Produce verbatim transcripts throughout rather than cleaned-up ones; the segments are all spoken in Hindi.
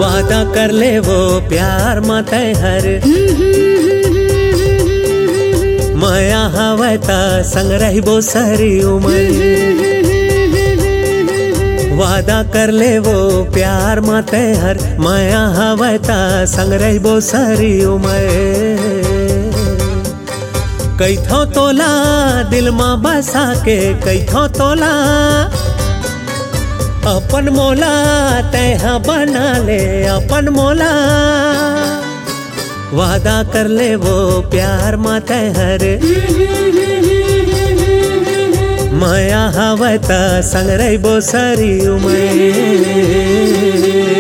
वादा कर ले वो प्यार मत हर माया हवता संग रहिबो सारी उम्र। वादा कर ले वो प्यार मत हर माया हवता संग रहिबो सारी उम्र। कैथो तोला दिल में बसा के कैथो तोला अपन मोला तैहा बना ले अपन मोला। वादा कर ले वो प्यार मत हर माया हवता संग रहिबो सारी उम्र।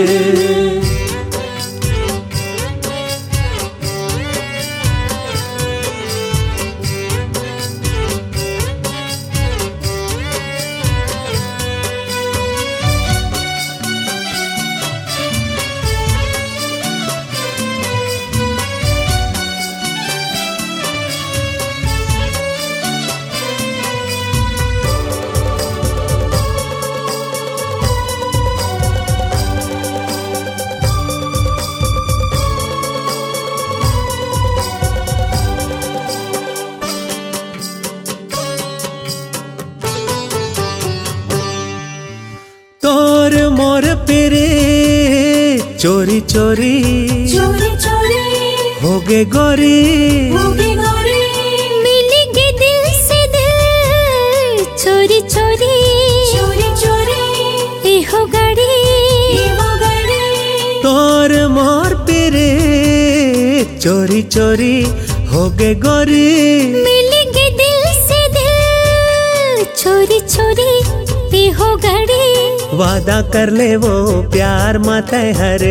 तोर मोर पेरे चोरी चोरी चोरी चोरी होगे गोरी होगे गोरी मिलेंगे दिल से दिल चोरी चोरी चोरी चोरी ए हो गड़ी ए हो गड़ी। तोर मोर पेरे चोरी चोरी होगे गोरी मिलेंगे दिल से दिल चोरी चोरी ए हो गड़ी। वादा कर ले वो प्यार मत हर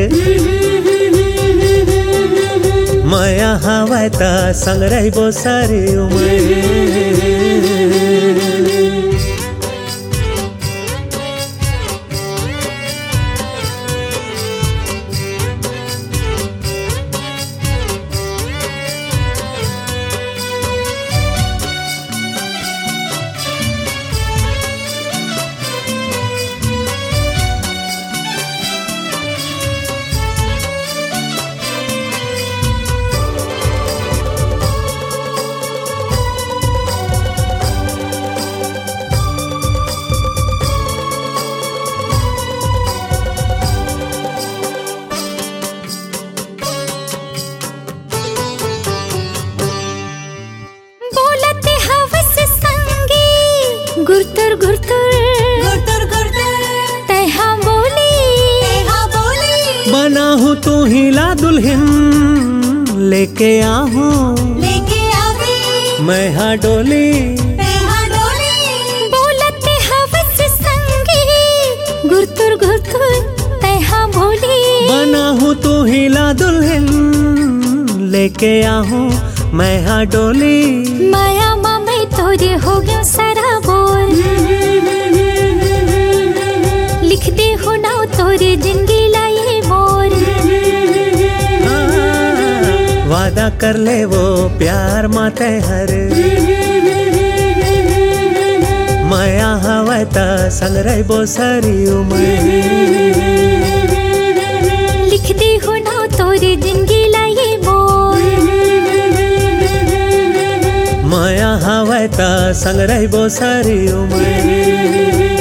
माया हवता संग रहिबो सारी उम्र। गुरतुर गुरतुर गुरतुर गुरतुर तैहा बोली तैहा बोली। बना हूँ तू हिला दुल्हन लेके आहूँ लेके आवी मैं हाँ डोली तैहा डोली। बोलते हवस संगी गुरतुर गुरतुर तैहा बोली। बना हूँ तू हिला दुल्हन लेके आहूँ मैं हाँ डोली। माया मामे तोरे हो गयो सारा बोल लिख दे हो ना तोरे जिंदगी लाए मोर। वादा कर ले वो प्यार मत हर माया हवता संग रहिबो सारी उम्र। लिख दे हो ना तोरे जिंदगी लाए मोर। माया हवता संग रहिबो सारी उम्र।